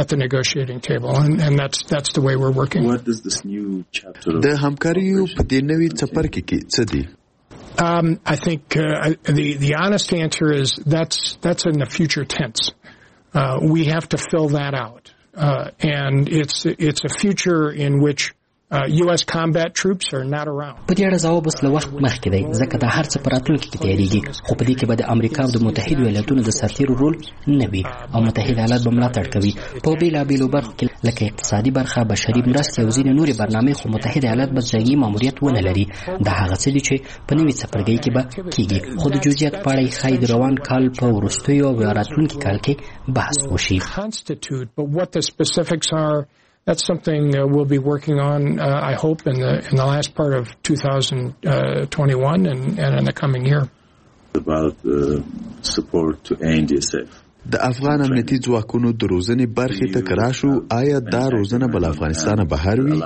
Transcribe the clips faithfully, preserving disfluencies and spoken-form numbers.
at the negotiating table, and, and that's that's the way we're working. What does this new chapter د همکاریو په دې نوي څپرکي کې څه دي؟ Um, I think uh, the the honest answer is that's that's in the future tense. Uh, we have to fill that out, uh, and it's it's a future in which uh, U S combat troops are not around. په دې اړه ځواب اوس له وخت مخکې دی ځکه دا هر څه په راتلونکي کې تیارېږي خو په دې کې به د امریکا او د متحدو ایالاتونو د سرتیرو رول نه وي او متحد ایالات به ملاتړ کوي په بېلابېلو برخو کې لکه اقتصادي برخه بشري مرستې او ځینې نورې برنامې خو متحد ایالات به ځایي ماموریت ونه لري دا هغه څه دي چې په نوي څپرکي کې به کېږي خو د جزئیات په اړه یې ښایي د روان کال په وروستیو او راتلونکي کال کې بحث وشي. But what the specifics are, that's something uh, we'll be working on, uh, I hope, in the in the last part of two thousand twenty-one and, and in the coming year. About uh, support to A N D S F. د افغان امنیتي ځواکونو د روزنې برخې ته که راشو آیا دا روزنه به له افغانستانه بهر وي؟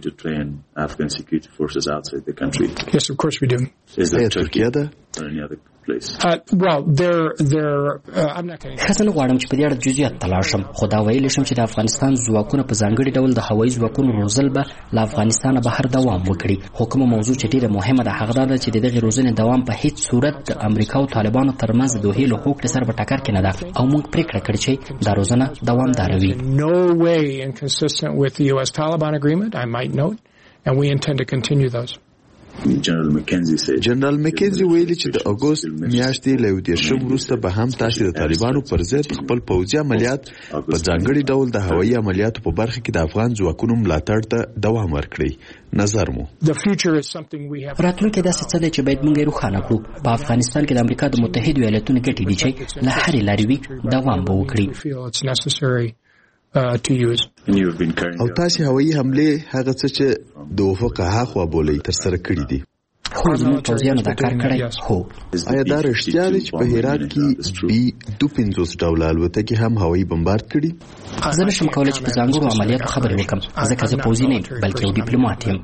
Yes, of course we do. آیا ترکیه ده؟ Uh, well, they're, they're, uh, I'm not going to... ښه زه نه غواړم چې په دې اړه جزئیات ته لاړ شم خو دا ویلی شم چې د افغانستان ځواکونه په ځانګړي ډول د هوایي ځواکونو روزل به له افغانستانه بهر دوام وکړي خو کومه موضوع چې ډېره مهمه ده هغه دا ده چې د دغې روزنې دوام په هیڅ صورت د امریکا او طالبانو ترمنځ د دوحې له هوکړې سره په ټکر کې نه ده او موږ پرېکړه کړې چې دا روزنه دوامداره وي. No way inconsistent with the U S Taliban agreement, I might note, and we intend to continue those. جنرال مکینزي ویلي چې د اګوست میاشتې له یو دېرشم وروسته به هم تاسې د طالبانو پر ضد خپل پوځي عملیات په ځانګړي ډول د هوایي عملیاتو په برخه کې د افغان ځواکونو ملاتړ ته دوام ورکړي. نظر مو راتلونکی داسې څه دی چې باید موږ یې روښانه کړو. په افغانستان کې د امریکا د متحدو ایالاتونو ګټې دي چې له هرې لارې وي دوام به وکړي. او تاسې هوایي حملې هغه څه چې د افق هاخوا بولئ ترسره کړي دي؟ هو زموږ پوځیانو دا کار کړی. هو آیا دا رښتیا دی چې په هرات کې بي دو پنځوس ډوله الوتکې هم هوایي بمبارد کړي؟ زه نشم کولی چې په ځانګړو عملیاتو خبرې وکړم ځکه زه پوځي نه یم بلکې یو ډیپلومات یم.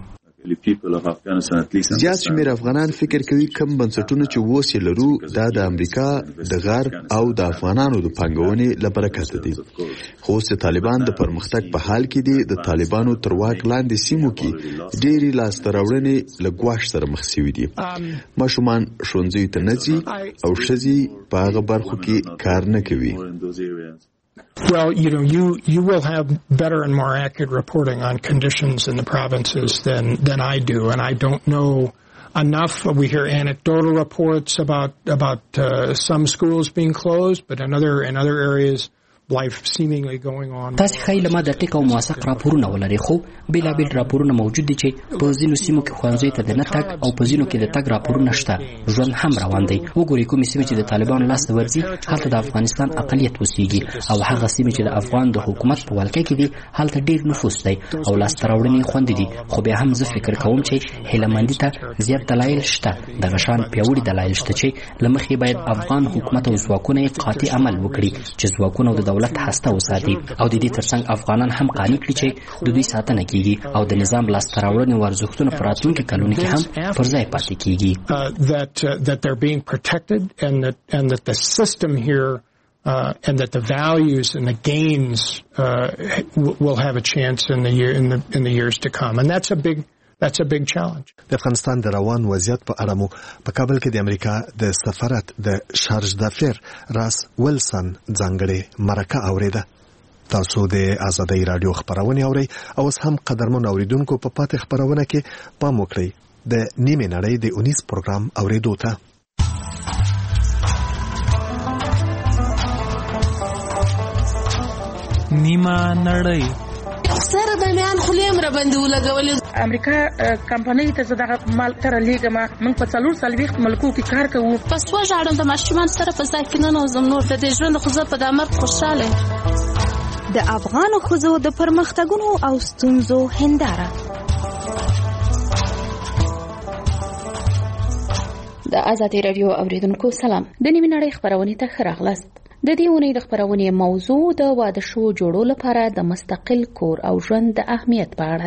زیات شمېر افغانان فکر کوي کم بنسټونه چې اوس یې لرو دا د امریکا د غرب او د افغانانو د پانګونې له برکته دي خو اوس د طالبان د پرمختګ په حال کې دي د طالبانو تر واک لاندې سیمو کې ډېرې لاسته راوړنې له ګواښ سره مخ شوي دي. ماشومان ښوونځیو ته نه ځي او ښځې په هغه برخو کې کار نه کوي. Well, you know, you, you will have better and more accurate reporting on conditions in the provinces than, than I do, and I don't know enough. We hear anecdotal reports about, about uh, some schools being closed, but in other, in other areas, life seemingly going on. تاسې ښایي له ما د ټیک او موثق راپورونه ولرئ خو بېلابېل راپورونه موجود دي چې په ځینو سیمو کې ښوونځیو ته د نه تګ او په ځینو کې د تګ راپورونه شته. ژوند هم روان دی. وګورئ کومې سیمې چې د طالبانو لاسته ورځي هلته د افغانستان اقلیت اوسېږي او هغه سیمې چې د افغان د حکومت په ولکه کې دي هلته ډېر نفوس دی او لاسته راوړنې خوندي دي خو بیا هم زه فکر کوم چې هیلهمندي ته زیات دلایل شته. دغه شان پیاوړي دلایل شته چې له مخې باید افغان حکومت او ځواکونه یې قاطع عمل وکړي چې ځواکونه د دولت هسته وساتي او د دې ترڅنګ افغانان هم قانع کړي چې د دوی ساتنه کیږي او د نظام لاسته راوړنې او ارزښتونه په راتلونکي کلونو کې هم پر ځای پاتې کیږي. that uh, that they're being protected and that and that the system here uh, and that the values and the gains uh, will have a chance in the year in the in the years to come, and that's a big That's a big challenge. د افغانستان د روان وضعیت په اړه مو په کابل کې د امریکا د سفارت د شارج دافیر راس ویلسن ځانګړې مرکه اوریده. تاسو د آزادۍ رادیو خبرونه اورئ او اوس هم قدرمن اوریدونکو په پاتې خبرونه کې پام وکړئ د نیمه نړۍ د اونیس پروګرام اوریدو ته. نیمه نړۍ سره د میان خلیم را باندې ولګولې. امریکا کمپنۍ ته زداغه مال تر لیګه ما موږ په څلور سالويخت ملکو کې کار کوو. پس و ژړم د ماشومان سره په ځای کې نه نوزم نور د دې ژوند خو زه په دامر خوشاله. د افغانو ښځو د پرمختګونو او ستونزو هنداره. د آزادۍ رادیو اوریدونکو سلام. د نیمه نړۍ خبرونه ته ښه راغلاست. د دې اونۍ د خبرونې موضوع د واده شو جوړو لپاره د مستقل کور او ژوند د اهمیت په اړه ده.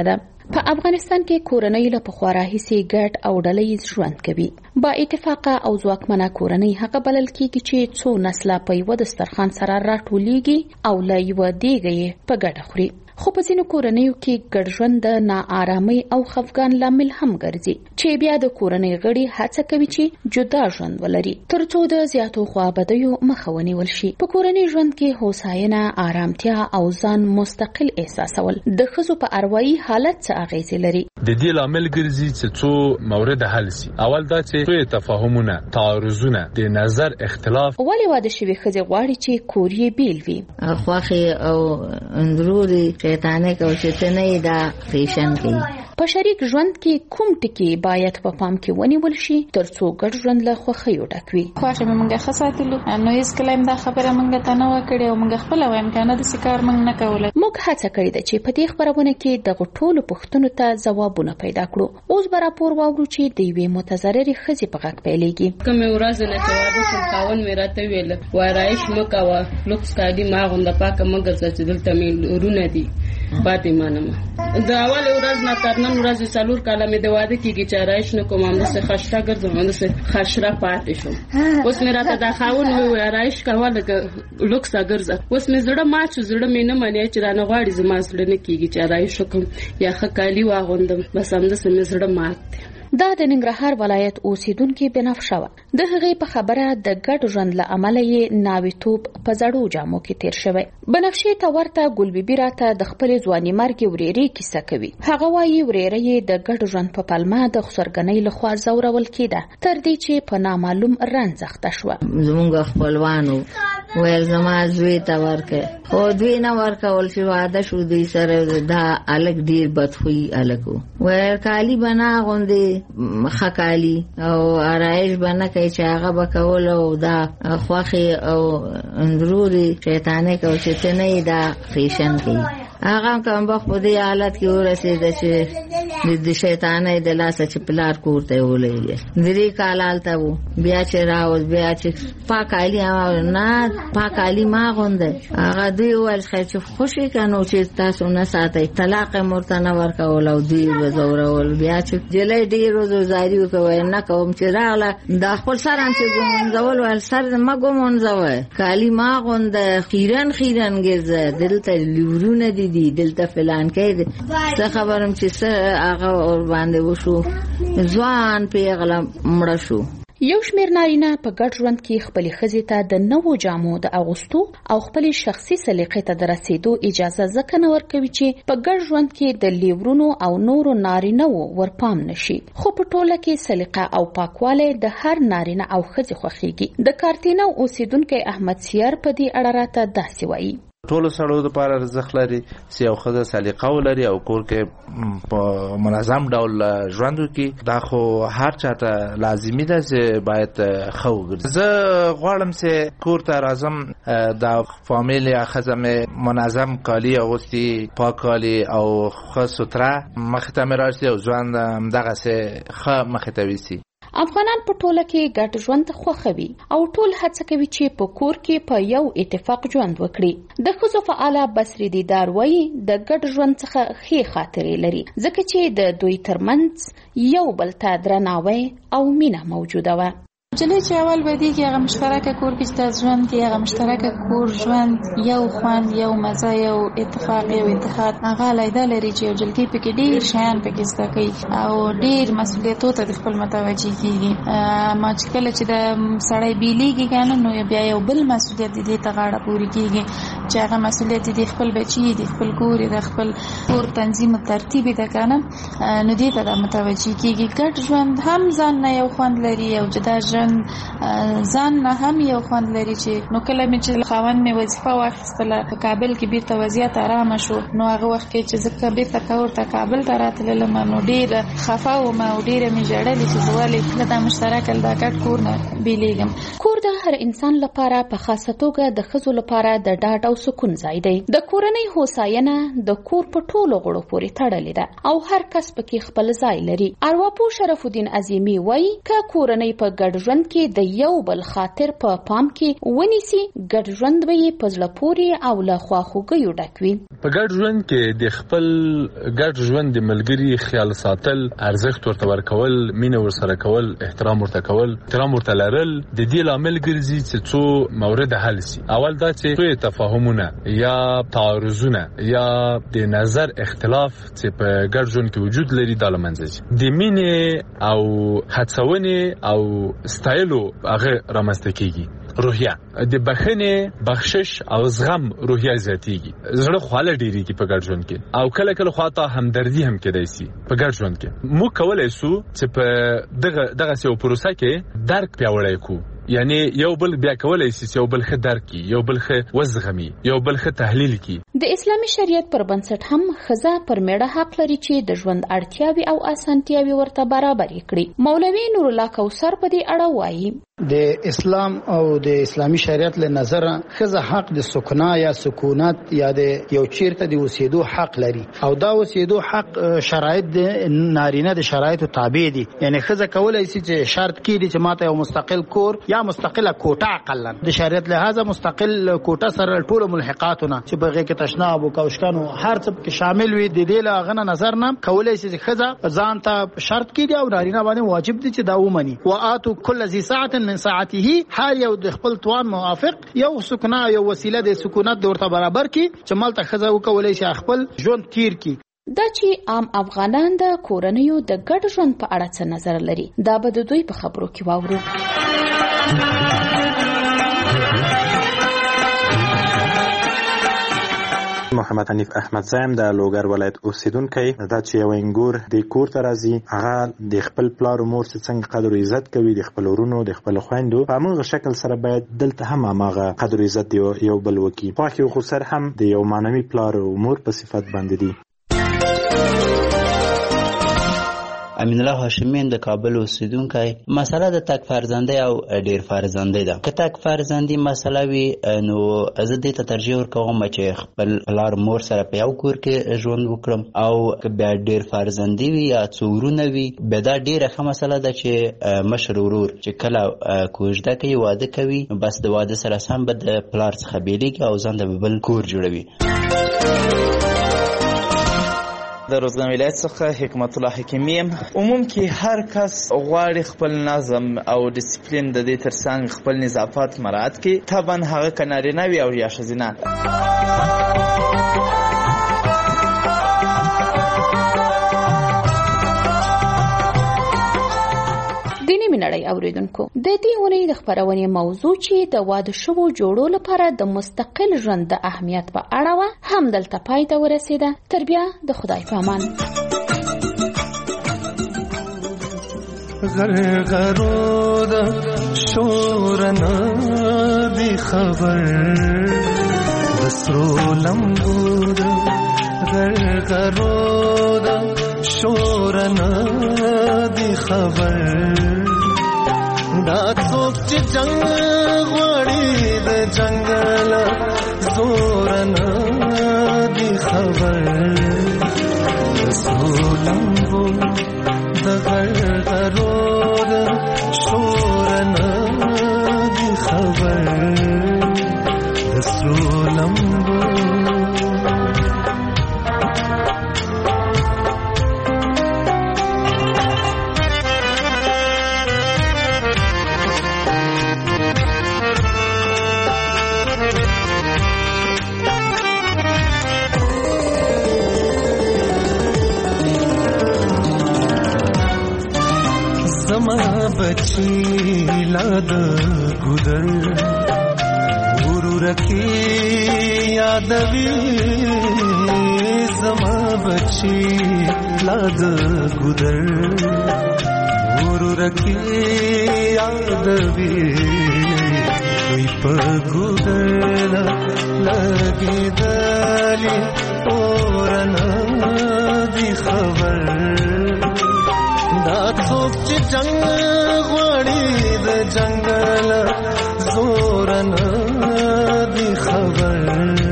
په افغانستان کې کورنۍ له پخوا راهیسې ګډ او ډلهییز ژوند کوي. با اتفاقه او ځواکمنه کورنۍ هغه بلل کېږي چې څو نسله په یوه دسترخوان سره راټولیږي او له یوه دیګه یې په ګډه خوري. خو په ځینو کورنیو کې ګډ ژوند د ناآرامۍ او خفګان لامل هم ګرځي چې بیا د کورنۍ غړي هڅه کوي چې جدا ژوند ولري ترڅو د زیاتو خوابدیو مخه ونیول شي. په کورنۍ ژوند کې هوساینه، آرامتیا او ځان مستقل احساسول د ښځو په اروايي حالت څه اغیزې لري. د دې لامل ګرځي چې څو مورد حل شي. اول دا چې څو تفاهمونه، تعارضونه، د نظر اختلاف. ولې واده شوې ښځې غواړي چې کور یې بیل وي؟ خواخې او اندروري شیطانه کو چې نه دا فیشن کوي. په شریک ژوند کې کوم ټکي باید په پام کې ونیول شي ترڅو ګډ ژوند له خوښیو ډک وي؟ خواخې موږ ښه ساتلو، نو هیڅ کله دا خبره موږ ته نه وکړې او موږ خپل وایم کنه د سکار موږ نه کوله. موږ هڅه کړې ده چې په دې خبرونه کې د غټولو پوښتنو ته ځوابونه پیدا کړو. اوس به راپور واورو چې د یوې متضررې ښځې په غږ پیلېږي. کومه ورځ نه چې واده شم خاوند مې راته ویل وایرایش مه کوه، لوکس کالي ما غونډه پاکه مه ګرځه چې دلته مې ورونه دي پاتې مانم. د اول ورځ نه تر نن ورځې څلور کاله مې د واده کېږي چې آرایش نه کوم، همداسې خشره ګرځم، همداسې خشره پاتې شوم. اوس مې راته دا خاوند وویل آرایش کوه لکه لوکسه ګرځه. اوس مې زړه مات شو، زړه مې نه مني چې رانه غواړي زما زړه نه کېږي چې آرایش وکړم یا ښه کالي واغوندم، بس همداسې مې زړه مات دی. دا د ننګرهار ولایت اوسیدونکي بنفشه وه. د هغې په خبره د ګډ ژوند له امله یې ناویتوب په زړو جامو کې تیر شوی. بنفشې ته ورته ګلبیبي راته د خپلې ځواني مرګې ورېرې کیسه کوي. هغه وایي ورېره یې د ګډ ژوند په پلمه د خسرګنۍ لخوا ځورول کېده تر دې چې په نامعلوم رنځ اخته شوه. زمونږ خپلوانو ویل زما زوی ته ورکه، خو دوی نه ورکول چې واده شو دوی سره دا الګ ډیر بدخویي الګ ویل کالي به نه اغوندې ښه کالي او آرایش به نه کوي چې هغه به کول او دا خوښې او اندروري شیطانه کو چې ته نه دا فیشن کوي. هغه کوم وخت په دې حالت کې ورسېده چې د شیطانه د لاسه چې پلار کور ته ولېږي. درې کال هلته و، بیا چې راوځ بیا چې پاکالي نه پاکالي ما غونده. هغه دوی وویل چې خوشي کنو چې تاسو نه ساتئ، طلاق یې ورته نه ورکول او دوی وځورول. بیا چې جلۍ ډېر وزاري وکړه نه کوم چې راغله دا خپل سر هم چې ګمونځول ویل سر مه ګمونځوه، کالي ما غونده، خیرن خیرن ګرځه، دلته لورونه دي دي دلته فلان کې دي. څه خبرم چې څه هغه ور باندې وشو، ځوان پیغله مړه شو. یو شمیر نارینه په ګډ ژوند کې خپلې ښځې ته د نوو جامو د اغوستو او خپلې شخصي سلیقې ته د رسیدو اجازه ځکه نه ورکوي چې په ګډ ژوند کې د لیورونو او نورو نارینه‌وو ورپام نشي. خو په ټوله کې سلیقه او پاکوالی د هر نارینه او ښځې خوښیږي. د کارتینو اوسیدونکی احمد سیار په دې اړه راته داسې وایي. ټولو سړو لپاره ارزښت لري چې یو ښځه سلیقه ولري او کور کې په منظم ډول ژوند وکړي. دا خو هر چاته لازمي ده چې باید ښه وګرځي. زه غواړم چې کور ته راځم د فامیل یا ښځه مې منظم کالي اغوستي، پاک کالي او ښه سوتره مخې ته مې راشي او ژوند همدغسې ښه مخې ته ویسي. افغانان په ټوله کې ګډ ژوند خوښوي او ټول هڅه کوي چې په کور کې په یو اتفاق ژوند وکړي. د ښځو فعاله بصري دیدار وایي د ګډ ژوند څخه ښې خاطرې لري ځکه چې د دوی ترمنځ یو بل ته درناوی او مینه موجوده وه. جلې چې اول بدیږي هغه مشترکه کور کې چې ژوند کې هغه مشترکه کور ژوند یو خوند، یو مزه، یو اتفاق، یو اتحاد. هغه لیدا لري چې یو جلګي پکې ډېر شیان پکې زده کوي او ډېر مسؤلیتونو ته خپل متوجي کیږي. ما چې کله چې د سړی بیلیږي کنه نو بیا یو بل مسؤلیت دې ته غاړه پوری کیږي چې هغه مسؤلیت دې خپل بچي دې خپل کور دې خپل کور تنظیم او ترتیب دې کنه نو دې ته متوجي کیږي. ګډ ژوند هم ځان نه یو خوند لري او جدا ځان نه هم یو خوند لري چې نو کله مې چې خاوند مې وظیفه واخیستله په کابل کې بیرته وضعیت آرامه شو نو هغه وخت کې چې زه بیرته کور ته کابل ته راتللم نو ډېره خفه وم او ډېره مې ژړلې چې زه ولې دا مشترک دا ګډ کور نه بیلیږم. کور کور د هر انسان لپاره په خاصه توګه د ښځو لپاره د ډاډ او سکون ځای دی. د کورنۍ هوساینه د کور په ټولو غړو پورې تړلې ده او هر کس پکې خپل ځای لري. ارواپوه شرف الدین عظیمی وایي که کورنۍ په ګډ ژوند کې د یو بل خاطر په پا پام کې ونیسي، ګډ ژوند به یې په زړه پورې او له خواخوږیو ډک وي. په ګډ ژوند کې د خپل ګډ ژوند د ملګري خیال ساتل، ارزښت ورته ورکول، مینه ورسره کول، احترام ورته کول، احترام ورته لرل د دې لامل ګرځي چې څو مورد حل شي. اول دا چې څو تفاهمونه یا تعارضونه یا د نظر اختلاف چې په ګډ ژوند کې وجود لري دا لمنځي. د مینې او هڅونې او ستایلو هغه رامنځته کیږي. روحیه د بخښنې، بخشش او زغم روحیه زیاتیږي. زړه خواله ډیریږي په ګډ ژوند کې او کله کله خواته همدردي هم کېدای شي. په ګډ ژوند کې موږ کولای شو چې په دغه دغه سیو پروسه کې درک پیاوړی کو، یعنی یو بل بیا کولای شي یو بل ښه درک کی، یو بل ښه وزغمي، یو بل ښه تحلیل کی. د اسلامي شریعت پر بنسټ هم ښځه پر میړه حق لري چې د ژوند اړتیاوي او اسانتیاوي ورته برابر کړي. مولوي نور الله کوثر په دې اړه وایي د اسلام او د اسلامي شریعت له نظر ښځه حق د سکنا یا سکونت یا د یو چیرته د اوسېدو حق لري او دا اوسېدو حق شرایط د نارینه د شرایطو تابع دي. یعنی ښځه کولای شي چې شرط کړي چې ماته یو مستقل کور یا مستقله کوټه اقلا د شریعت لحاظه مستقل کوټه سره ټول ملحقاتونه چې بغیر کې تشناب او کوشکانو هر څه کې شامل وي، د دې لا غنه نظر نه کولای شي چې ښځه ځان ته شرط کړي او نارینه باندې واجب دي چې دا ومني. واتو کل ذی ساعه من ساعته، هر یو د خپل توان موافق یو سکنا یو وسیله د سکونت د ورته برابر کی چې مالته ښځه وکولای شي خپل ژوند تیر کی. دا چې عام افغانان د کورنیو د ګډ ژوند په اړه څه نظر لري دا به د دوی په خبرو کې واورو. محمد حنیف احمد زایم د لوګر ولایت اوسیدونکی دا چې یو انګور د کور ته راځي هغه د خپل پلار او مور څخه قدر او عزت کوي، د خپل ورونو د خپل خويندو په موږ شکل سره باید دلته هم هغه قدر او عزت یو بل وکي. خو خو خسر هم د یو مانوي پلار او مور په صفت باندې دي. امین الله هاشمین د کابل اوسیدونکی. مسله د تک فرزندۍ او ډیر فرزندۍ ده. که تک فرزندۍ مسله وي نو زه دې ته ترجیح ورکوم چې خپل پلار مور سره په یو کور کې ژوند وکړم، او که بیا ډیر فرزندۍ وي یا څو ورونه وي بیا دا ډیره ښه مسله ده چې مشر ورور چې کله کوژده کوي واده کوي بس د واده سره سم به د پلار څخه بیلیږي او ځان د بل کور جوړوي. د روزګان ولایت څخه حکمت الله حکیمی. عموم کې هر کس غواړي خپل نظم او ډیسپلین د دې ترڅنګ خپل نظافت مراعات کړي، طبعا هغه که نارینه وي او یا ښځینه. د نیمې نړۍ اوریدونکو، د دې ونې د خپرونې موضوع چې د واده شوو جوړو لپاره د مستقل ژوند د اهمیت په اړه وه هم دلته پای ته ورسېده. تر بیا د خدای په امان. غرغرو د شورنا دی خبر بسرو لمبو د غرغرو د شورنا دی خبر دا څوک چې جنگ غواړي د جنگل زورنا دی خبر بسرو لمبو د غرغرو د شورنا دی خبر بسرو لمبو. बची लाद गुदर गुरु रखी यादवी जमा बची लाद गुदर गुरु रखी यादवी कोई पगुदर लगे दली ओरना दी खबर دا څوک چې جنگ غواړي د جنگل شورن دی خبر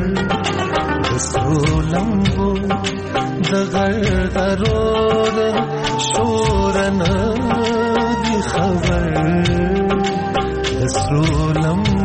دسرو لمبو دغر درود شورن دی خبر دسرو لمبو